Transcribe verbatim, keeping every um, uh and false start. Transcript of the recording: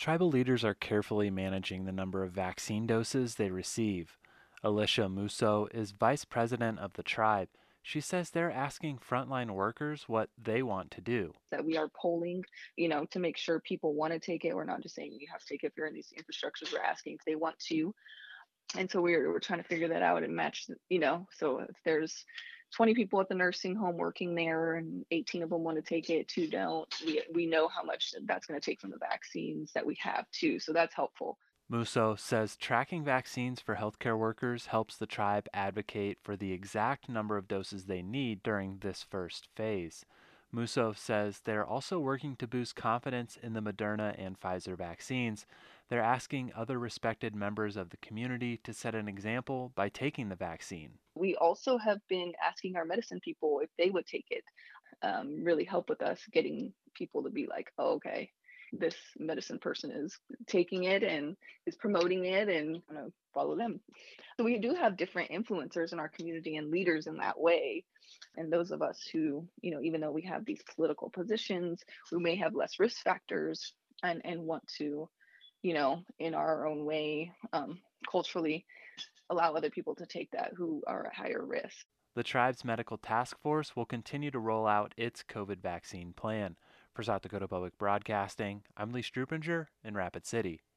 Tribal leaders are carefully managing the number of vaccine doses they receive. Alicia Musso is vice president of the tribe. She says they're asking frontline workers what they want to do. That we are polling, you know, to make sure people want to take it. We're not just saying you have to take it if you're in these infrastructures. We're asking if they want to. And so we're we're trying to figure that out and match, you know, so if there's twenty people at the nursing home working there and eighteen of them want to take it, two don't, we we know how much that's going to take from the vaccines that we have too. So that's helpful. Musso says tracking vaccines for healthcare workers helps the tribe advocate for the exact number of doses they need during this first phase. Musso says they're also working to boost confidence in the Moderna and Pfizer vaccines. They're asking other respected members of the community to set an example by taking the vaccine. We also have been asking our medicine people if they would take it, um, really help with us getting people to be like, oh, okay, this medicine person is taking it and is promoting it, and I'm gonna follow them. So we do have different influencers in our community and leaders in that way. And those of us who, you know, even though we have these political positions, we may have less risk factors and, and want to, you know, in our own way, um, culturally allow other people to take that who are at higher risk. The tribe's medical task force will continue to roll out its COVID vaccine plan. For South Dakota Public Broadcasting, I'm Lee Strupinger in Rapid City.